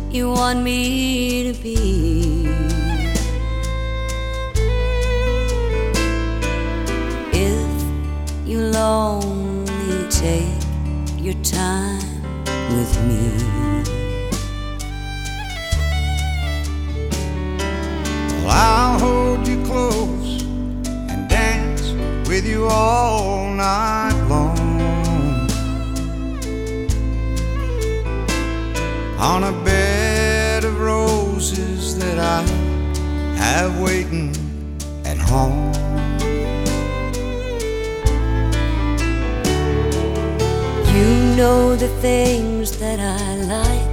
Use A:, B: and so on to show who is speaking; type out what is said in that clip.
A: you want me to be. If you'll only take your time with me,
B: well, I'll hold you close and dance with you all night long on a bed of roses that I have waiting at home.
A: you know the things that I like.